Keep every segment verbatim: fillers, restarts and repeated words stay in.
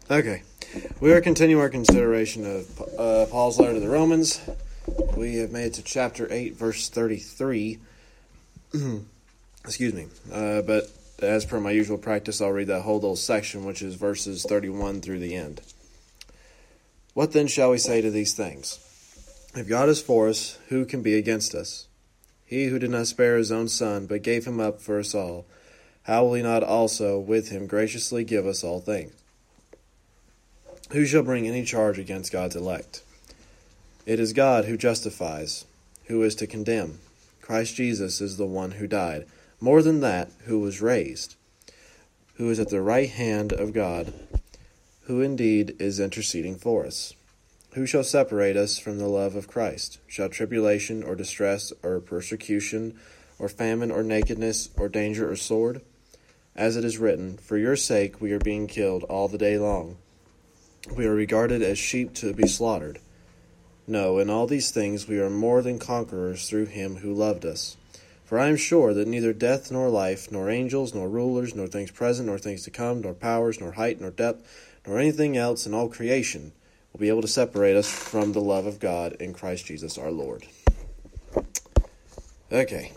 Okay, we are continuing our consideration of uh, Paul's letter to the Romans. We have made it to chapter eight, verse thirty-three. Excuse me. Uh, but as per my usual practice, I'll read that whole little section, which is verses thirty-one through the end. What then shall we say to these things? If God is for us, who can be against us? He who did not spare his own son, but gave him up for us all, how will he not also with him graciously give us all things? Who shall bring any charge against God's elect? It is God who justifies. Who is to condemn? Christ Jesus is the one who died. More than that, who was raised, who is at the right hand of God, who indeed is interceding for us. Who shall separate us from the love of Christ? Shall tribulation or distress or persecution or famine or nakedness or danger or sword? As it is written, for your sake we are being killed all the day long. We are regarded as sheep to be slaughtered. No, in all these things we are more than conquerors through him who loved us. For I am sure that neither death nor life, nor angels, nor rulers, nor things present, nor things to come, nor powers, nor height, nor depth, nor anything else in all creation will be able to separate us from the love of God in Christ Jesus our Lord. Okay.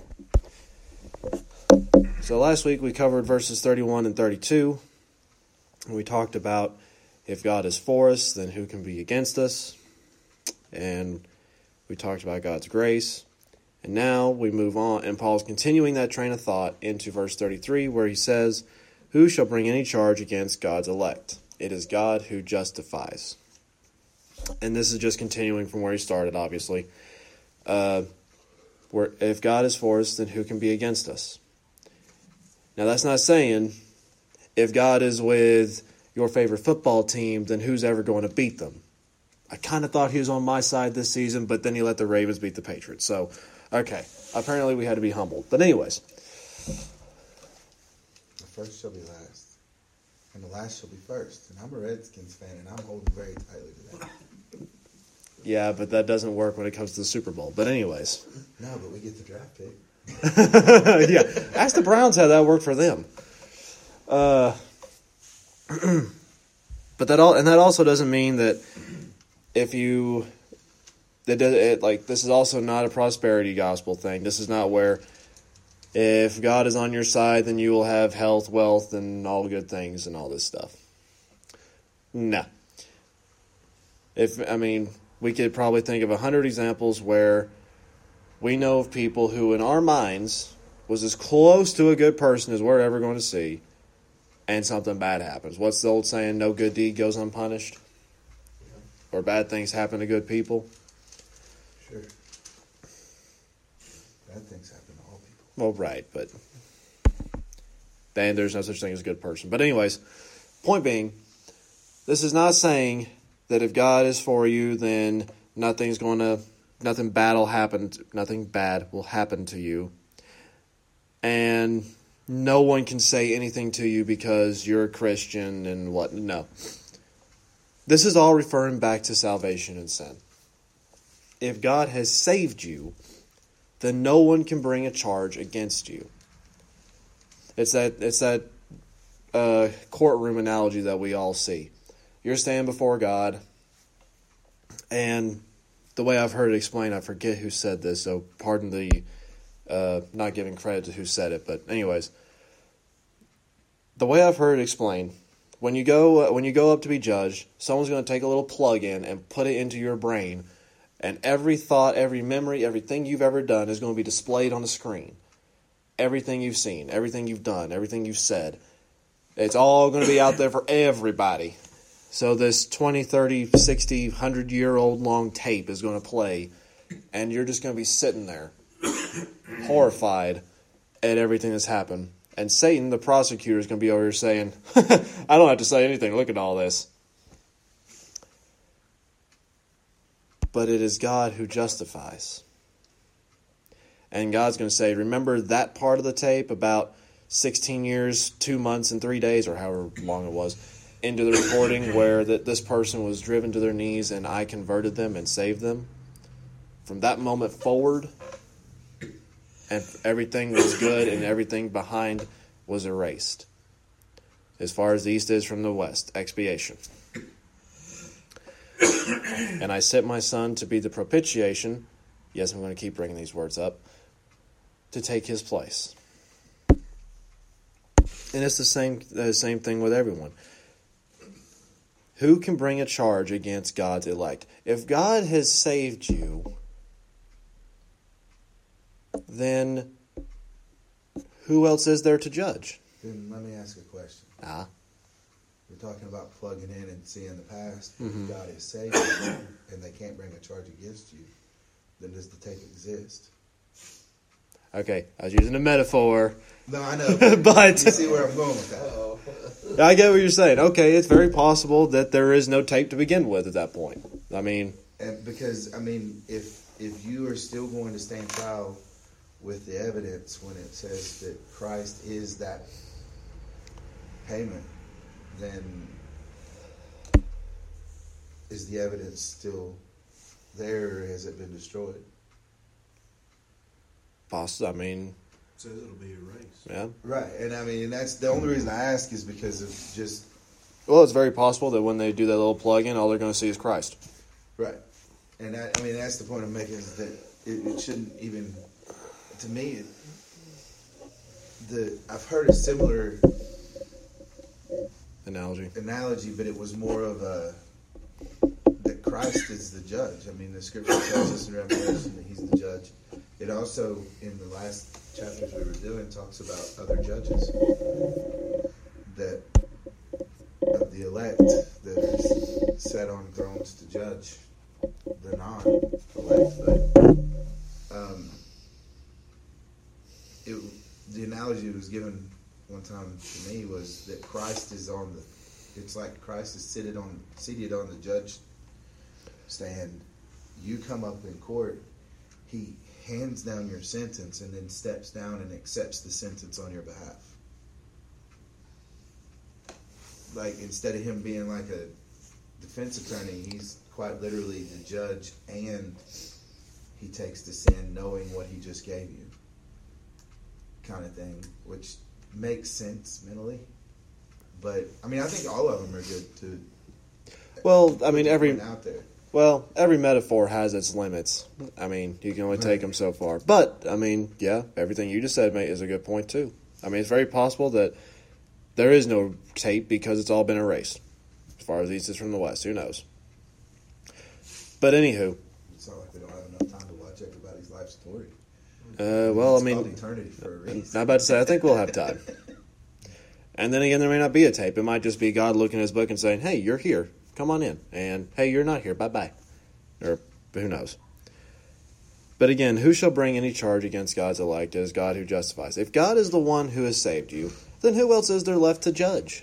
So last week we covered verses thirty-one and thirty-two. And we talked about if God is for us, then who can be against us? And we talked about God's grace. And now we move on, and Paul's continuing that train of thought into verse thirty-three, where he says, who shall bring any charge against God's elect? It is God who justifies. And this is just continuing from where he started, obviously. Uh, where if God is for us, then who can be against us? Now, that's not saying if God is with your favorite football team, then who's ever going to beat them? I kind of thought he was on my side this season, but then he let the Ravens beat the Patriots. So, okay, apparently we had to be humbled. But anyways. The first shall be last, and the last shall be first. And I'm a Redskins fan, and I'm holding very tightly to that. Yeah, but that doesn't work when it comes to the Super Bowl. But anyways. No, but we get the draft pick. Yeah, ask the Browns how that worked for them. Uh, but that all, and that also doesn't mean that if you, that it, like this is also not a prosperity gospel thing. This is not where if God is on your side, then you will have health, wealth, and all good things and all this stuff. No. If I mean, we could probably think of a hundred examples where we know of people who, in our minds, was as close to a good person as we're ever going to see, and something bad happens. What's the old saying? No good deed goes unpunished? Or bad things happen to good people? Sure. Bad things happen to all people. Well, right, but then there's no such thing as a good person. But anyways, point being, this is not saying that if God is for you, then nothing's going to, nothing bad will happen, nothing bad will happen to you. And no one can say anything to you because you're a Christian and what, no. This is all referring back to salvation and sin. If God has saved you, then no one can bring a charge against you. It's that it's that uh, courtroom analogy that we all see. You're standing before God, and the way I've heard it explained, I forget who said this, so pardon the uh, not giving credit to who said it. But anyways, the way I've heard it explained, when you go uh, when you go up to be judged, someone's going to take a little plug in and put it into your brain, and every thought, every memory, everything you've ever done is going to be displayed on the screen. Everything you've seen, everything you've done, everything you've said. It's all going to be out there for everybody. So this twenty, thirty, sixty, one hundred-year-old long tape is going to play, and you're just going to be sitting there, horrified at everything that's happened. And Satan, the prosecutor, is going to be over here saying, I don't have to say anything, look at all this. But it is God who justifies. And God's going to say, remember that part of the tape about sixteen years, two months, and three days, or however long it was, into the recording where that this person was driven to their knees and I converted them and saved them? From that moment forward, and everything was good and everything behind was erased. as far as the east is from the west, expiation. And I sent my son to be the propitiation, yes, I'm going to keep bringing these words up, to take his place. And it's the same, the same thing with everyone. Who can bring a charge against God's elect? If God has saved you, then who else is there to judge? Then let me ask a question. Ah. We're talking about plugging in and seeing the past. Mm-hmm. If God is saved you and they can't bring a charge against you, then does the tape exist? Okay, I was using a metaphor. No, I know. But, but you see where I'm going with that. I get what you're saying. Okay, it's very possible that there is no tape to begin with at that point. I mean... And because, I mean, if if you are still going to stand trial with the evidence when it says that Christ is that payment, then is the evidence still there, or has it been destroyed? Poss- I mean... So it'll be erased. Yeah. Right, and I mean, that's the only reason I ask is because of just... Well, it's very possible that when they do that little plug-in, all they're going to see is Christ. Right. And that, I mean, that's the point I'm making, is that it, it shouldn't even... To me, it, the I've heard a similar... Analogy. analogy, but it was more of a that Christ is the judge. I mean, the scripture tells us in Revelation that he's the judge. It also, in the last chapters we were doing, talks about other judges that of the elect that is set on thrones to judge the non-elect. But um, it, the analogy that was given one time to me was that Christ is on the, it's like Christ is seated on seated on the judge stand. You come up in court, he hands down your sentence and then steps down and accepts the sentence on your behalf. Like, instead of him being like a defense attorney, he's quite literally the judge, and he takes the stand knowing what he just gave you, kind of thing, which makes sense mentally. But I mean, I think all of them are good to. Well, I mean, every out there. well, every metaphor has its limits. I mean, you can only take them so far. But I mean, yeah, everything you just said, mate, is a good point too. I mean, it's very possible that there is no tape because it's all been erased, as far as the east is from the west. Who knows? But anywho, It's not like we don't have enough time to watch everybody's life story. uh, well, It's I mean, called eternity for a reason. I'm about to say, I think we'll have time. And then again, there may not be a tape. It might just be God looking at his book and saying, hey, you're here. Come on in. And, hey, you're not here. Bye-bye. Or who knows. But again, who shall bring any charge against God's elect? It is God who justifies. If God is the one who has saved you, then who else is there left to judge?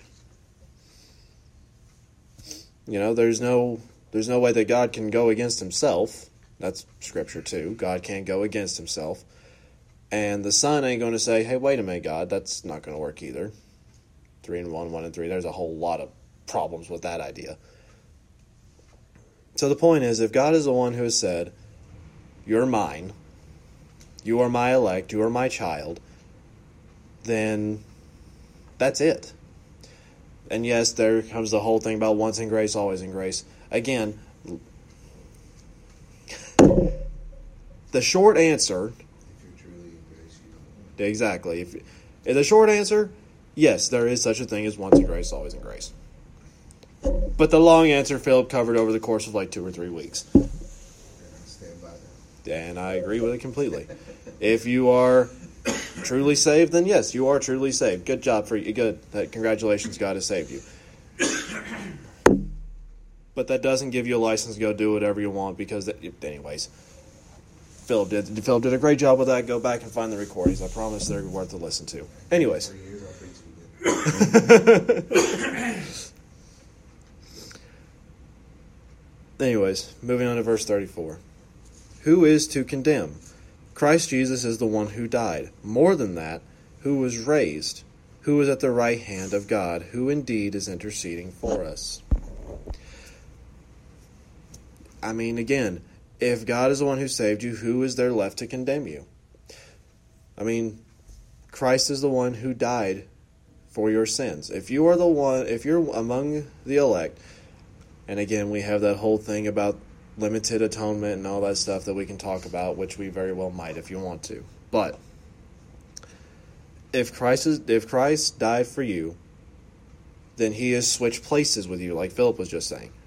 You know, there's no there's no way that God can go against himself. That's Scripture too. God can't go against himself. And the Son ain't going to say, hey, wait a minute, God, that's not going to work either. Three and one, one and three. There's a whole lot of problems with that idea. So the point is, if God is the one who has said, you're mine, you are my elect, you are my child, then that's it. And yes, there comes the whole thing about once in grace, always in grace. Again, the short answer... If you're truly in grace, you don't want Exactly. If, if the short answer, yes, there is such a thing as once in grace, always in grace. But the long answer, Philip covered over the course of like two or three weeks. it. And I stand by that. And I agree with it completely. If you are truly saved, then yes, you are truly saved. Good job for you. Good. Congratulations, God has saved you. But that doesn't give you a license to go do whatever you want because, that, anyways, Philip did. Philip did a great job with that. Go back and find the recordings. I promise they're worth to listen to. Anyways. For years, I'll preach again. Anyways, moving on to verse thirty-four. Who is to condemn? Christ Jesus is the one who died. More than that, who was raised, who is at the right hand of God, who indeed is interceding for us. I mean, again, if God is the one who saved you, who is there left to condemn you? I mean, Christ is the one who died for your sins. If you are the one, if you're among the elect, and again, we have that whole thing about limited atonement and all that stuff that we can talk about, which we very well might if you want to. But if Christ is, if Christ died for you, then he has switched places with you, like Philip was just saying.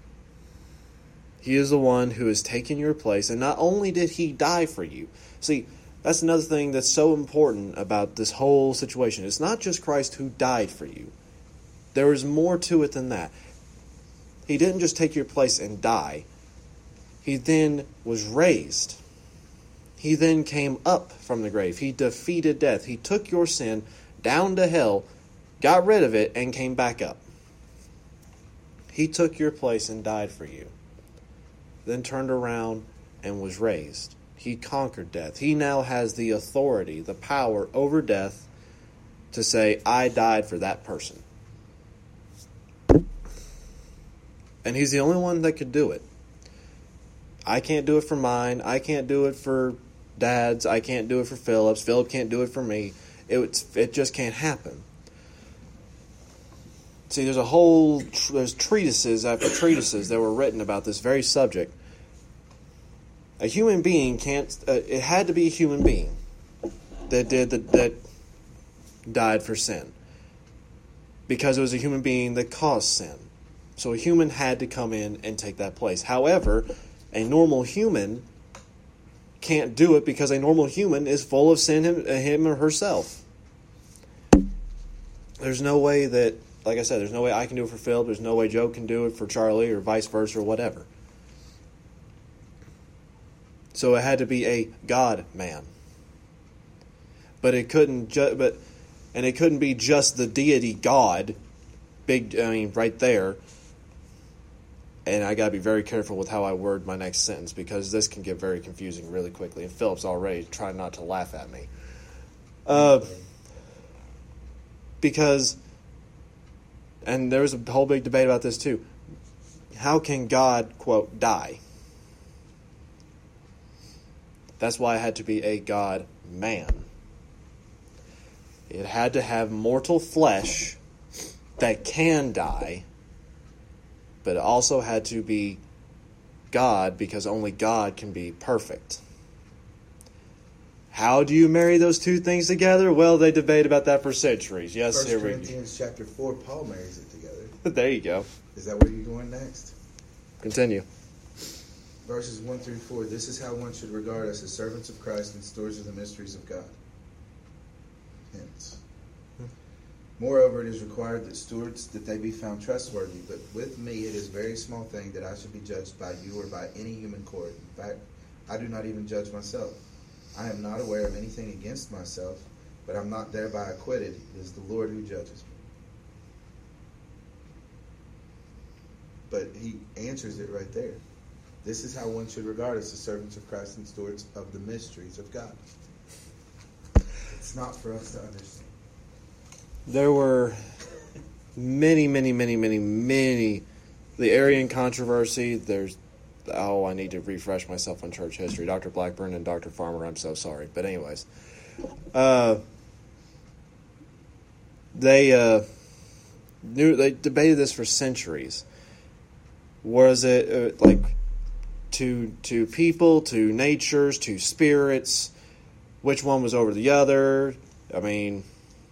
He is the one who has taken your place, and not only did he die for you. See, that's another thing that's so important about this whole situation. It's not just Christ who died for you. There is more to it than that. He didn't just take your place and die. He then was raised. He then came up from the grave. He defeated death. He took your sin down to hell, got rid of it, and came back up. He took your place and died for you. Then turned around and was raised. He conquered death. He now has the authority, the power over death to say, I died for that person. And he's the only one that could do it. I can't do it for mine. I can't do it for Dad's. I can't do it for Philip's. Philip can't do it for me. It, it just can't happen. See, there's a whole, there's treatises after treatises that were written about this very subject. A human being can't, uh, it had to be a human being that did, the, that died for sin. Because it was a human being that caused sin. So a human had to come in and take that place. However, a normal human can't do it because a normal human is full of sin, him, him or herself. There's no way that, like I said, there's no way I can do it for Phil. There's no way Joe can do it for Charlie or vice versa or whatever. So it had to be a God man. But it couldn't ju- but and it couldn't be just the deity God. Big I mean right there. And I got to be very careful with how I word my next sentence because this can get very confusing really quickly. And Philip's already trying not to laugh at me. Uh, because, and there was a whole big debate about this too. How can God, quote, die? That's why it had to be a God man. It had to have mortal flesh that can die. But it also had to be God because only God can be perfect. How do you marry those two things together? Well, they debate about that for centuries. Yes, First here we go. Corinthians chapter four, Paul marries it together. There you go. Is that where you're going next? Continue. Verses one through four. This is how one should regard us as servants of Christ and stewards of the mysteries of God. Hence. Moreover, it is required that stewards, that they be found trustworthy. But with me it is a very small thing that I should be judged by you or by any human court. In fact, I do not even judge myself. I am not aware of anything against myself, but I'm not thereby acquitted. It is the Lord who judges me. But he answers it right there. This is how one should regard us as servants of Christ and stewards of the mysteries of God. It's not for us to understand. There were many, many, many, many, many. The Arian controversy, there's, oh, I need to refresh myself on church history. Doctor Blackburn and Doctor Farmer, I'm so sorry. But anyways, uh, they, uh, knew, they debated this for centuries. Was it, uh, like, to to people, to natures, to spirits? Which one was over the other? I mean...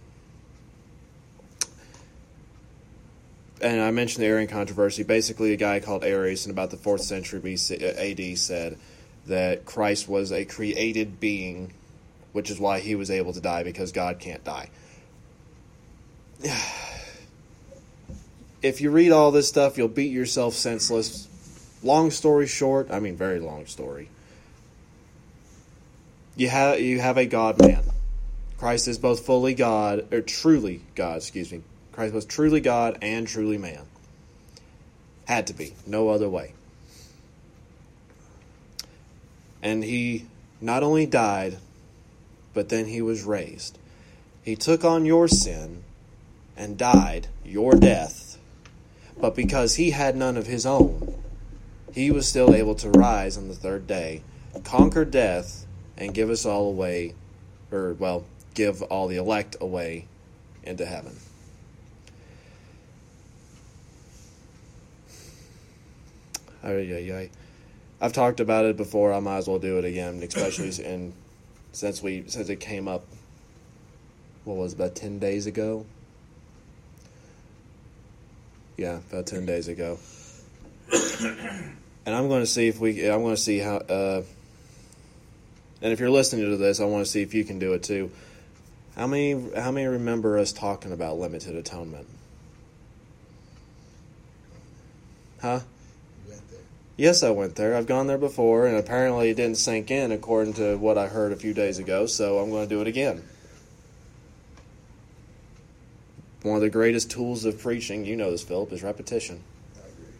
And I mentioned the Arian controversy. Basically, a guy called Arius in about the fourth century B C, A D said that Christ was a created being, which is why he was able to die, because God can't die. If you read all this stuff, you'll beat yourself senseless. Long story short, I mean very long story. You have you have a God-man. Christ is both fully God, or truly God, excuse me. Christ was truly God and truly man. Had to be. No other way. And he not only died, but then he was raised. He took on your sin and died your death. But because he had none of his own, he was still able to rise on the third day, conquer death, and give us all away, or, well, give all the elect away into heaven. I, I, I, I've talked about it before. I might as well do it again, especially in since we since it came up. What was it, about ten days ago? Yeah, about ten days ago. And I'm going to see if we. I'm going to see how. Uh, and if you're listening to this, I want to see if you can do it too. How many? How many remember us talking about limited atonement? Huh? You went there. Yes, I went there. I've gone there before, and apparently it didn't sink in according to what I heard a few days ago. So I'm going to do it again. One of the greatest tools of preaching, you know this, Philip, is repetition. I agree.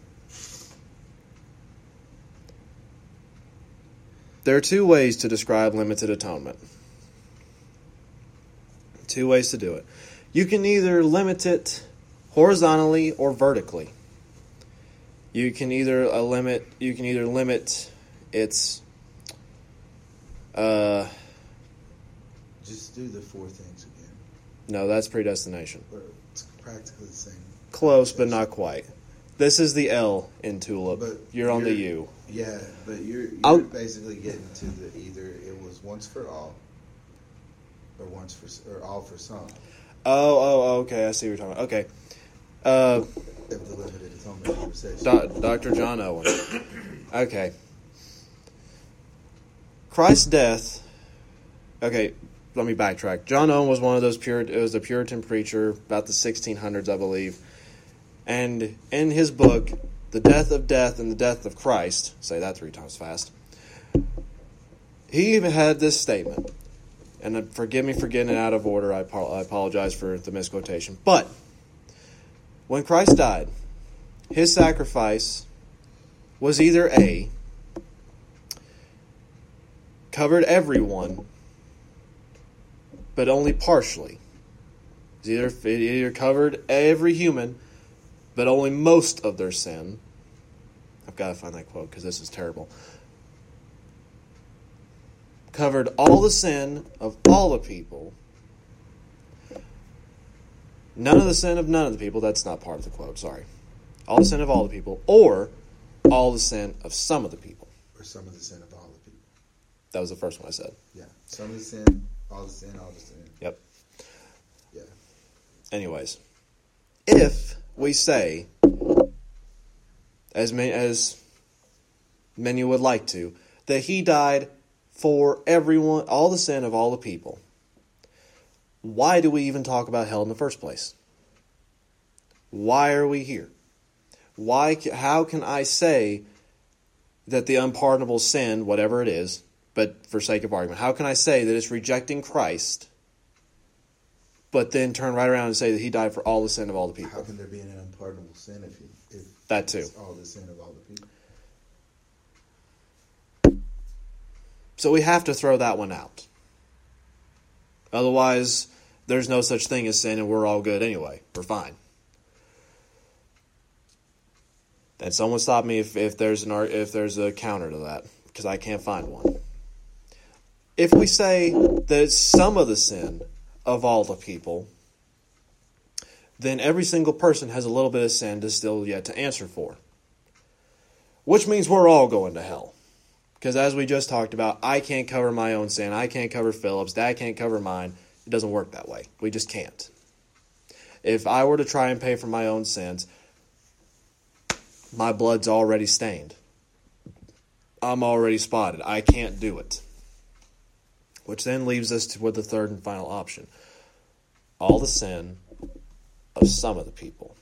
There are two ways to describe limited atonement. Two ways to do it. You can either limit it horizontally or vertically. You can either uh, limit. You can either limit its. Uh, Just do the four things again. no, that's predestination. Or it's practically the same. Close, but not quite. This is the L in Tulip. But you're on the you're- U. Yeah, but you're, I'll- you're basically getting to the either it was once for all, or once for or all for some Oh, oh, okay. I see what you're talking about. Okay. Uh, of the limited atonement conversation. Do- Doctor John Owen. Okay. Christ's death. Okay, let me backtrack. John Owen was one of those Pur. It was a Puritan preacher about the sixteen hundreds, I believe. And in his book, The Death of Death and the Death of Christ, say that three times fast, he even had this statement. And forgive me for getting it out of order. I, I apologize for the misquotation. But when Christ died, his sacrifice was either A, covered everyone, but only partially. It either, it either covered every human, but only most of their sin. I've got to find that quote because this is terrible. Covered all the sin of all the people. None of the sin of none of the people. That's not part of the quote, sorry. All the sin of all the people. Or all the sin of some of the people. Or some of the sin of all the people. That was the first one I said. Yeah, some of the sin, all the sin, all the sin. Yep. Yeah. Anyways, if we say, as many, as many would like to, that he died for everyone, all the sin of all the people, why do we even talk about hell in the first place? Why are we here? Why? How can I say that the unpardonable sin, whatever it is, but for sake of argument, how can I say that it's rejecting Christ, but then turn right around and say that he died for all the sin of all the people? How can there be an unpardonable sin if, he, if That too. it's all the sin of all the people? So we have to throw that one out. Otherwise, there's no such thing as sin and we're all good anyway. We're fine. And someone stop me if, if there's an if there's a counter to that, because I can't find one. If we say that it's some of the sin of all the people, then every single person has a little bit of sin to still yet to answer for. Which means we're all going to hell. Because as we just talked about, I can't cover my own sin. I can't cover Philip's. Dad can't cover mine. It doesn't work that way. We just can't. If I were to try and pay for my own sins, my blood's already stained. I'm already spotted. I can't do it. Which then leaves us to with the third and final option. All the sin of some of the people.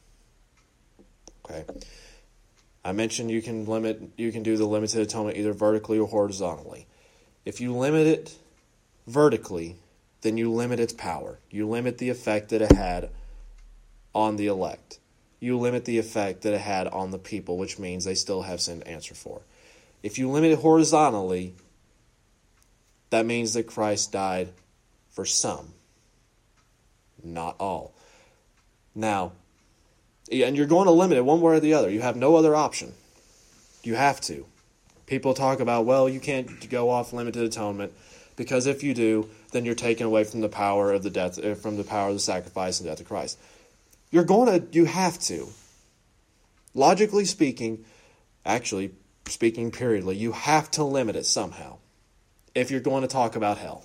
Okay. I mentioned you can limit, you can do the limited atonement either vertically or horizontally. If you limit it vertically, then you limit its power. You limit the effect that it had on the elect. You limit the effect that it had on the people, which means they still have sin to answer for. If you limit it horizontally, that means that Christ died for some, not all. Now, and you're going to limit it one way or the other. You have no other option. You have to. People talk about, well, you can't go off limited atonement because if you do, then you're taken away from the power of the death, from the power of the sacrifice and death of Christ. You're going to, you have to. Logically speaking, Actually, speaking periodly, you have to limit it somehow if you're going to talk about hell.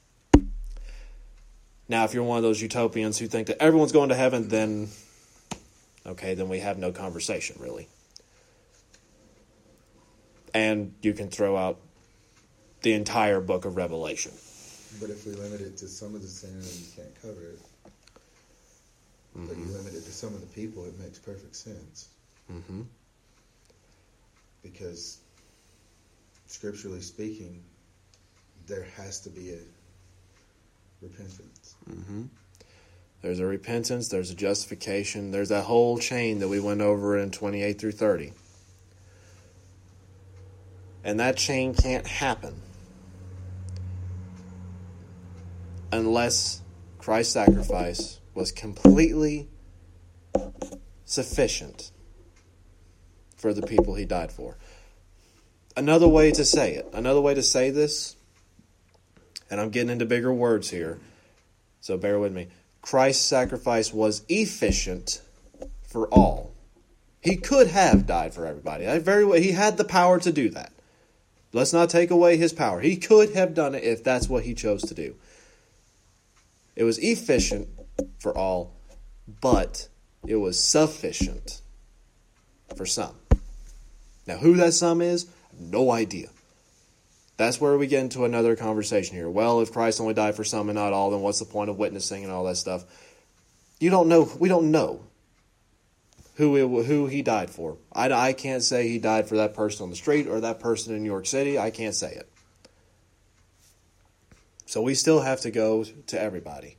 Now, if you're one of those utopians who think that everyone's going to heaven, then, okay, then we have no conversation, really. And you can throw out the entire book of Revelation. But if we limit it to some of the sin, then you can't cover it. Mm-hmm. But you limit it to some of the people, it makes perfect sense. Mm-hmm. Because, scripturally speaking, there has to be a repentance. Mm-hmm. There's a repentance, there's a justification, there's that whole chain that we went over in twenty-eight through thirty. And that chain can't happen unless Christ's sacrifice was completely sufficient for the people he died for. Another way to say it, another way to say this, and I'm getting into bigger words here, so bear with me. Christ's sacrifice was efficient for all. He could have died for everybody. I very well, he had the power to do that. Let's not take away his power. He could have done it if that's what he chose to do. It was efficient for all, but it was sufficient for some. Now, who that some is, I have no idea. That's where we get into another conversation here. Well, if Christ only died for some and not all, then what's the point of witnessing and all that stuff? You don't know. We don't know who it, who he died for. I, I can't say he died for that person on the street or that person in New York City. I can't say it. So we still have to go to everybody.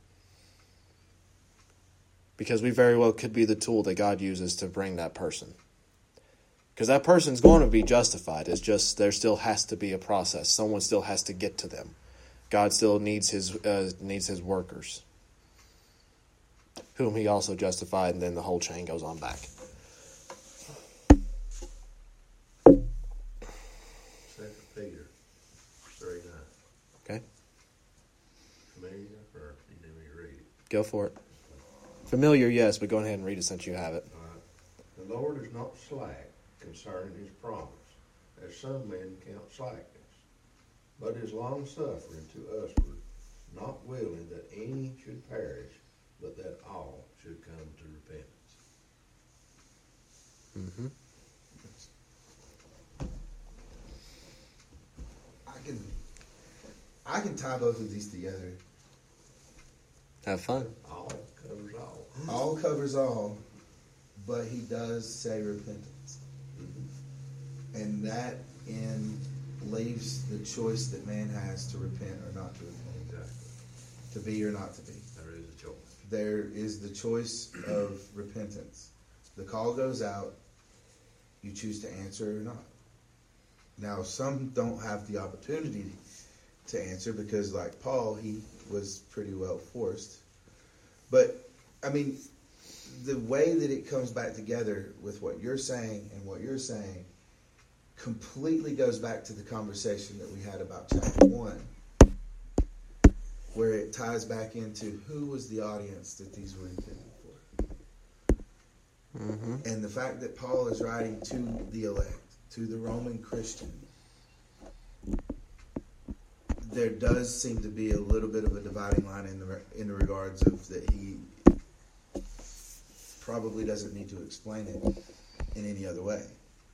Because we very well could be the tool that God uses to bring that person. Because that person's going to be justified. It's just there still has to be a process. Someone still has to get to them. God still needs his uh, needs his workers, whom he also justified, and then the whole chain goes on back. Second Peter three nine. Okay. Familiar, or you need me to read it? Go for it. Familiar, yes, but go ahead and read it since you have it. All right. The Lord is not slack concerning his promise, as some men count slackness, but is long-suffering to usward, not willing that any should perish, but that all should come to repentance. Mm-hmm. I can, I can tie both of these together. Have fun. All covers all. All covers all, but he does say repentance. Mm-hmm. And that in leaves the choice that man has to repent or not to repent. Exactly. To be or not to be. There is a choice. There is the choice of repentance. The call goes out. You choose to answer or not. Now, some don't have the opportunity to answer because, like Paul, he was pretty well forced. But, I mean, the way that it comes back together with what you're saying and what you're saying completely goes back to the conversation that we had about chapter one, where it ties back into who was the audience that these were intended for. Mm-hmm. And the fact that Paul is writing to the elect, to the Roman Christian, there does seem to be a little bit of a dividing line in the in the regards of that he probably doesn't need to explain it in any other way.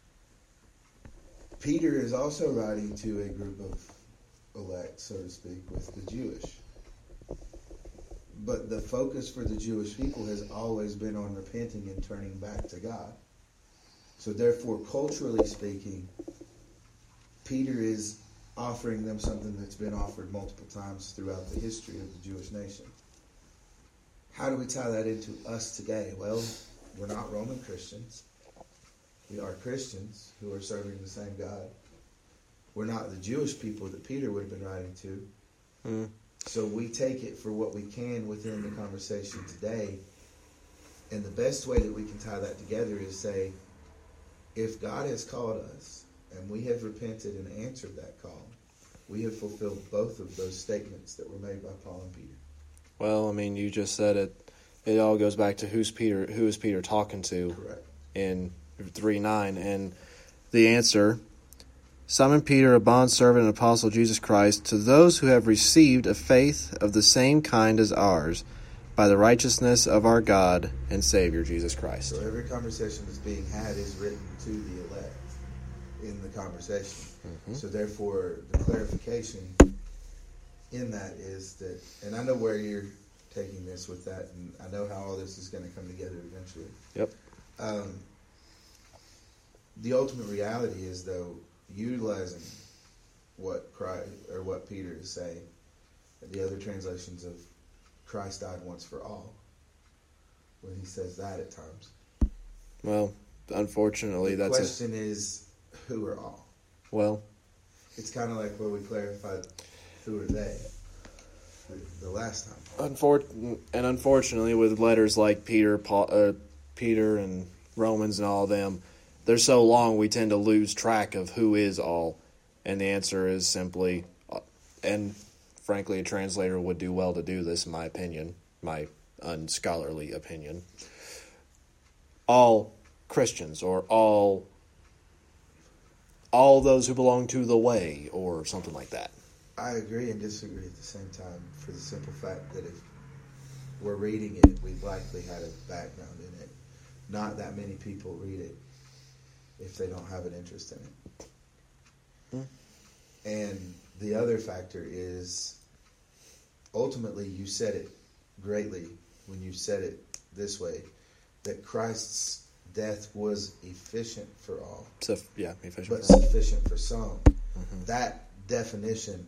Peter is also writing to a group of elect, so to speak, with the Jewish. But the focus for the Jewish people has always been on repenting and turning back to God. So therefore, culturally speaking, Peter is offering them something that's been offered multiple times throughout the history of the Jewish nation. How do we tie that into us today? Well, we're not Roman Christians. We are Christians who are serving the same God. We're not the Jewish people that Peter would have been writing to. Mm. So we take it for what we can within the conversation today. And the best way that we can tie that together is say, if God has called us and we have repented and answered that call, we have fulfilled both of those statements that were made by Paul and Peter. Well, I mean, you just said it. It all goes back to who's Peter. Who is Peter talking to? Correct. In three nine, and the answer, Simon Peter, a bondservant and apostle of Jesus Christ, to those who have received a faith of the same kind as ours, by the righteousness of our God and Savior, Jesus Christ. So every conversation that's being had is written to the elect in the conversation. Mm-hmm. So therefore, the clarification in that is that, and I know where you're taking this with that, and I know how all this is going to come together eventually. Yep. Um, the ultimate reality is, though, utilizing what Christ, or what Peter is saying, the other translations of Christ died once for all, when he says that at times. Well, unfortunately, the that's the question a... is, who are all? Well, it's kind of like what we clarified, who are they, the, the last time. Unfor- and unfortunately, with letters like Peter, Paul, uh, Peter, and Romans, and all of them, they're so long we tend to lose track of who is all, and the answer is simply, uh, and frankly, a translator would do well to do this, in my opinion, my unscholarly opinion. All Christians, or all all those who belong to the way, or something like that. I agree and disagree at the same time, for the simple fact that if we're reading it, we've likely had a background in it. Not that many people read it if they don't have an interest in it. Hmm. And the other factor is, ultimately, you said it greatly when you said it this way, that Christ's death was efficient for all. So, yeah, efficient but for all. Sufficient for some. Mm-hmm. That definition,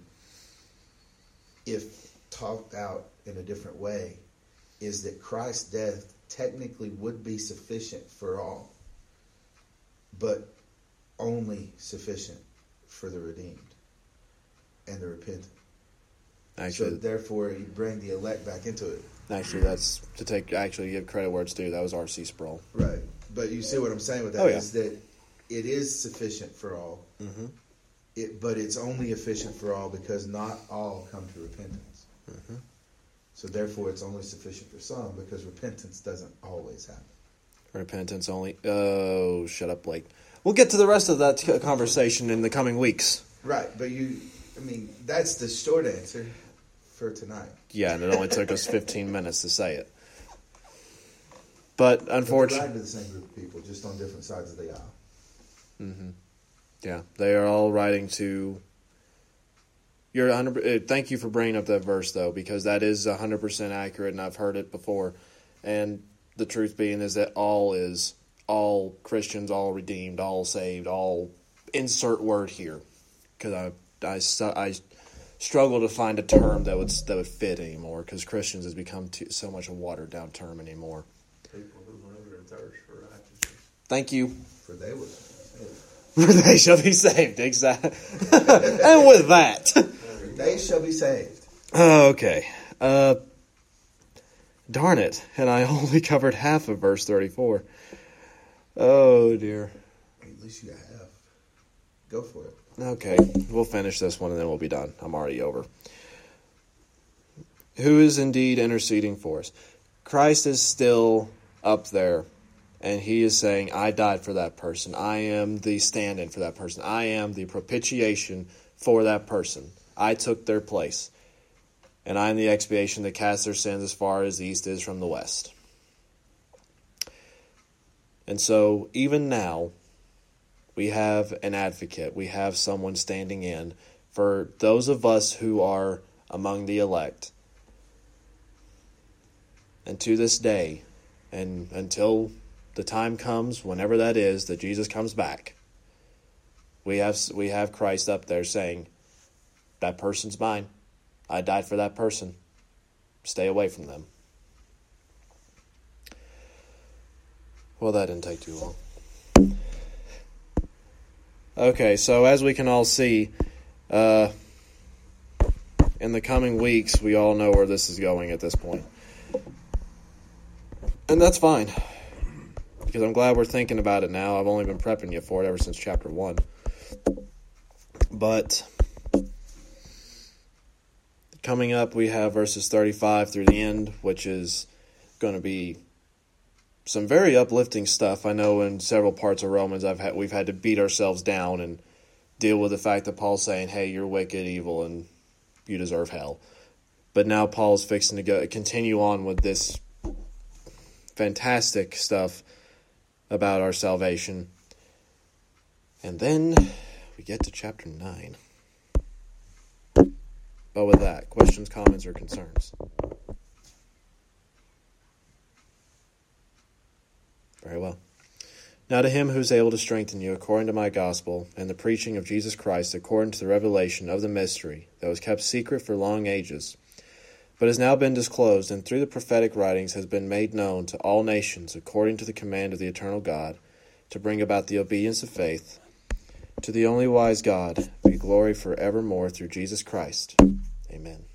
if talked out in a different way, is that Christ's death technically would be sufficient for all, but only sufficient for the redeemed and the repentant. Actually, so therefore, you bring the elect back into it. Actually, that's to take actually give credit where it's due. That was R C Sproul. Right, but you see what I'm saying with that oh, yeah. is that it is sufficient for all. Mm-hmm. It, but it's only efficient for all because not all come to repentance. Mm-hmm. So therefore, it's only sufficient for some because repentance doesn't always happen. Repentance only. Oh, shut up, Blake. We'll get to the rest of that t- conversation in the coming weeks. Right, but you, I mean, that's the short answer for tonight. Yeah, and it only took us fifteen minutes to say it. But unfortunately, they're writing to the same group of people, just on different sides of the aisle. Mm-hmm. Yeah, they are all writing to. You're one hundred. Thank you for bringing up that verse, though, because that is one hundred percent accurate, and I've heard it before. And the truth being is that all is all Christians, all redeemed, all saved, all insert word here, because I I I struggle to find a term that would that would fit anymore, because Christians has become too, so much a watered down term anymore. People who hunger and thirst for righteousness. Thank you. For they will. They shall be saved, exactly. And with that, they shall be saved. Okay. Uh, darn it. And I only covered half of verse thirty-four. Oh, dear. At least you have. Go for it. Okay. We'll finish this one and then we'll be done. I'm already over. Who is indeed interceding for us? Christ is still up there. And he is saying, I died for that person. I am the stand-in for that person. I am the propitiation for that person. I took their place. And I am the expiation that casts their sins as far as the east is from the west. And so, even now, we have an advocate. We have someone standing in for those of us who are among the elect. And to this day, and until the time comes, whenever that is, that Jesus comes back, we have we have Christ up there saying, that person's mine. I died for that person. Stay away from them. Well, that didn't take too long. Okay, so as we can all see, uh, in the coming weeks, we all know where this is going at this point. And that's fine. Because I'm glad we're thinking about it now. I've only been prepping you for it ever since chapter one. But coming up, we have verses thirty-five through the end, which is going to be some very uplifting stuff. I know in several parts of Romans I've had we've had to beat ourselves down and deal with the fact that Paul's saying, hey, you're wicked, evil, and you deserve hell. But now Paul's fixing to go continue on with this fantastic stuff about our salvation. And then we get to chapter nine. But with that, questions, comments, or concerns? Very well. Now to him who is able to strengthen you according to my gospel and the preaching of Jesus Christ according to the revelation of the mystery that was kept secret for long ages, but has now been disclosed and through the prophetic writings has been made known to all nations according to the command of the eternal God, to bring about the obedience of faith. To the only wise God be glory forevermore through Jesus Christ. Amen.